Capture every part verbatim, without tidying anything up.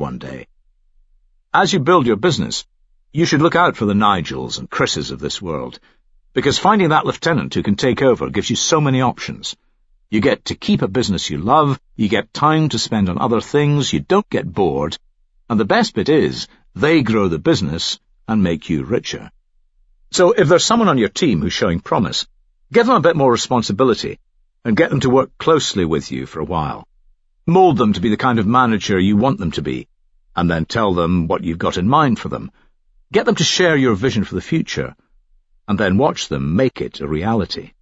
one day. As you build your business, you should look out for the Nigels and Chrises of this world, because finding that lieutenant who can take over gives you so many options. You get to keep a business you love, you get time to spend on other things, you don't get bored, and the best bit is, they grow the business and make you richer. So if there's someone on your team who's showing promise, give them a bit more responsibility and get them to work closely with you for a while. Mold them to be the kind of manager you want them to be, and then tell them what you've got in mind for them. Get them to share your vision for the future, and then watch them make it a reality.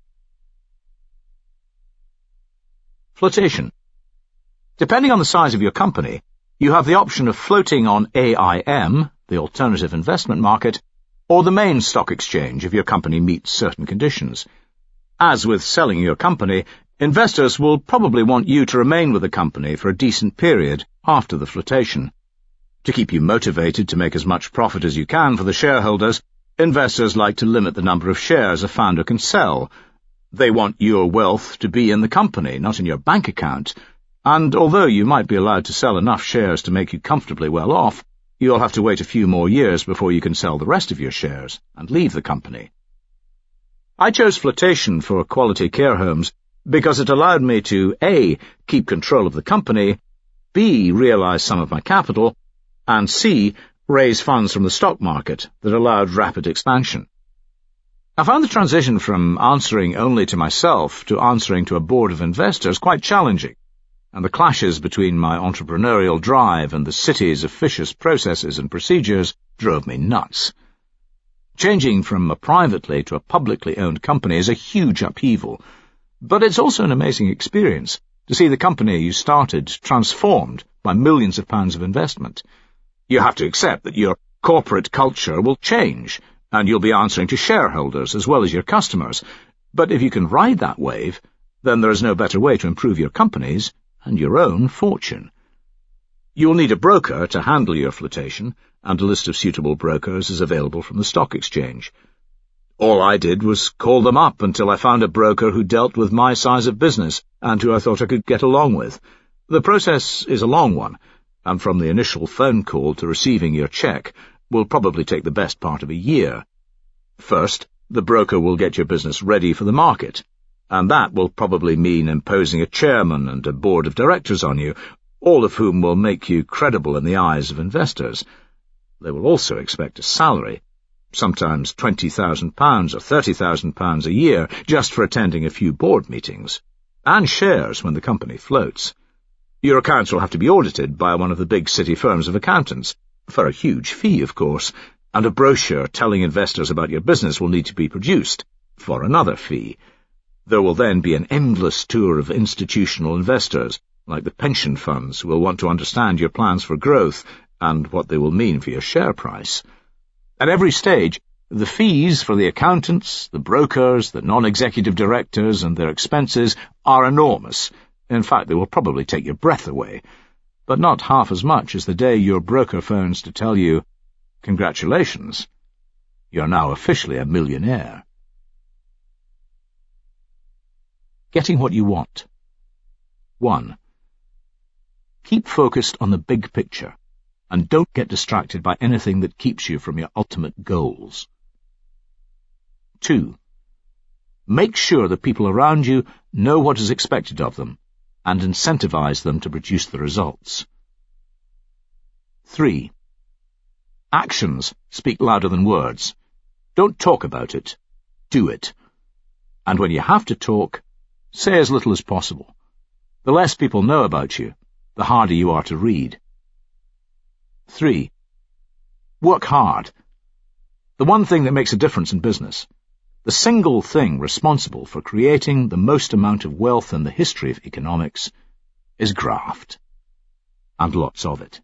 Flotation. Depending on the size of your company, you have the option of floating on A I M, the alternative investment market, or the main stock exchange if your company meets certain conditions. As with selling your company, investors will probably want you to remain with the company for a decent period after the flotation. To keep you motivated to make as much profit as you can for the shareholders, investors like to limit the number of shares a founder can sell. They want your wealth to be in the company, not in your bank account, and although you might be allowed to sell enough shares to make you comfortably well off, you'll have to wait a few more years before you can sell the rest of your shares and leave the company. I chose flotation for Quality Care Homes because it allowed me to A. keep control of the company, B. realize some of my capital, and C. raise funds from the stock market that allowed rapid expansion. I found the transition from answering only to myself to answering to a board of investors quite challenging, and the clashes between my entrepreneurial drive and the city's officious processes and procedures drove me nuts. Changing from a privately to a publicly owned company is a huge upheaval, but it's also an amazing experience to see the company you started transformed by millions of pounds of investment. You have to accept that your corporate culture will change, and you'll be answering to shareholders as well as your customers, but if you can ride that wave, then there is no better way to improve your company's and your own fortune. You'll need a broker to handle your flotation, and a list of suitable brokers is available from the stock exchange. All I did was call them up until I found a broker who dealt with my size of business and who I thought I could get along with. The process is a long one, and from the initial phone call to receiving your cheque will probably take the best part of a year. First, the broker will get your business ready for the market, and that will probably mean imposing a chairman and a board of directors on you, all of whom will make you credible in the eyes of investors. They will also expect a salary, sometimes twenty thousand pounds or thirty thousand pounds a year just for attending a few board meetings, and shares when the company floats. Your accounts will have to be audited by one of the big city firms of accountants, for a huge fee, of course, and a brochure telling investors about your business will need to be produced, for another fee. There will then be an endless tour of institutional investors, like the pension funds, who will want to understand your plans for growth and what they will mean for your share price. At every stage, the fees for the accountants, the brokers, the non-executive directors and their expenses are enormous. In fact, they will probably take your breath away, but not half as much as the day your broker phones to tell you, "Congratulations, you're now officially a millionaire." Getting what you want. One. Keep focused on the big picture, and don't get distracted by anything that keeps you from your ultimate goals. Two. Make sure the people around you know what is expected of them, and incentivize them to produce the results. Three. Actions speak louder than words. Don't talk about it. Do it. And when you have to talk, say as little as possible. The less people know about you, the harder you are to read. Three. Work hard. The one thing that makes a difference in business, the single thing responsible for creating the most amount of wealth in the history of economics, is graft. And lots of it.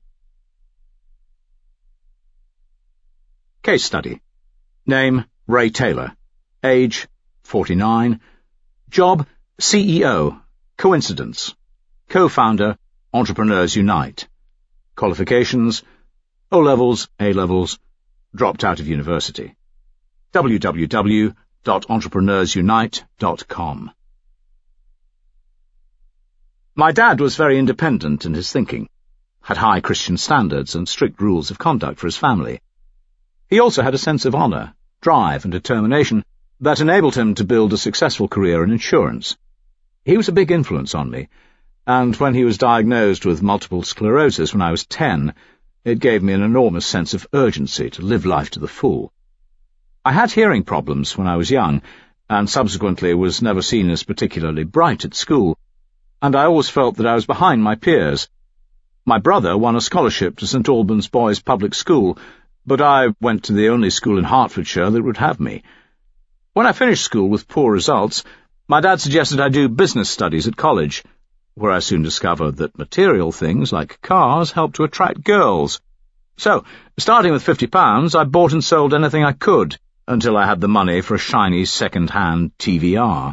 Case study. Name, Ray Taylor. Age, forty-nine. Job, C E O. Coincidence. Co-founder, Entrepreneurs Unite. Qualifications, O-levels, A-levels, dropped out of university. w w w dot entrepreneurs unite dot com. My dad was very independent in his thinking. had high Christian standards and strict rules of conduct for his family. He also had a sense of honour, drive and determination that enabled him to build a successful career in insurance. He was a big influence on me, and when he was diagnosed with multiple sclerosis when I was ten, it gave me an enormous sense of urgency to live life to the full. I had hearing problems when I was young, and subsequently was never seen as particularly bright at school, and I always felt that I was behind my peers. My brother won a scholarship to St Albans Boys Public School, but I went to the only school in Hertfordshire that would have me. When I finished school with poor results, my dad suggested I do business studies at college, where I soon discovered that material things like cars helped to attract girls. So, starting with fifty pounds, I bought and sold anything I could, until I had the money for a shiny second-hand T V R.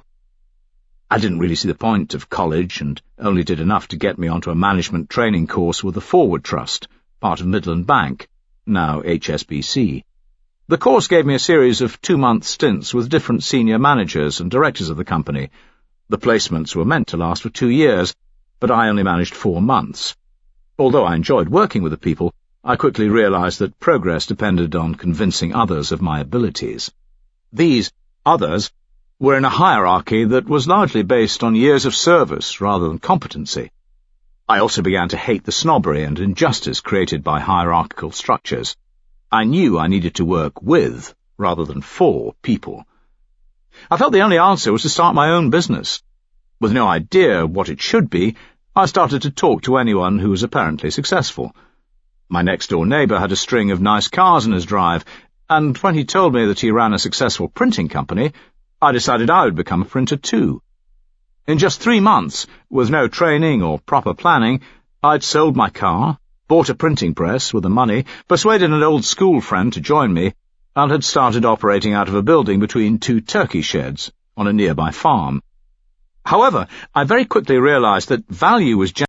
I didn't really see the point of college and only did enough to get me onto a management training course with the Forward Trust, part of Midland Bank, now H S B C. The course gave me a series of two-month stints with different senior managers and directors of the company. The placements were meant to last for two years, but I only managed four months. Although I enjoyed working with the people, I quickly realized that progress depended on convincing others of my abilities. These others were in a hierarchy that was largely based on years of service rather than competency. I also began to hate the snobbery and injustice created by hierarchical structures. I knew I needed to work with, rather than for, people. I felt the only answer was to start my own business. With no idea what it should be, I started to talk to anyone who was apparently successful. My next-door neighbour had a string of nice cars in his drive, and when he told me that he ran a successful printing company, I decided I would become a printer too. In just three months, with no training or proper planning, I'd sold my car, bought a printing press with the money, persuaded an old school friend to join me, and had started operating out of a building between two turkey sheds on a nearby farm. However, I very quickly realized that value was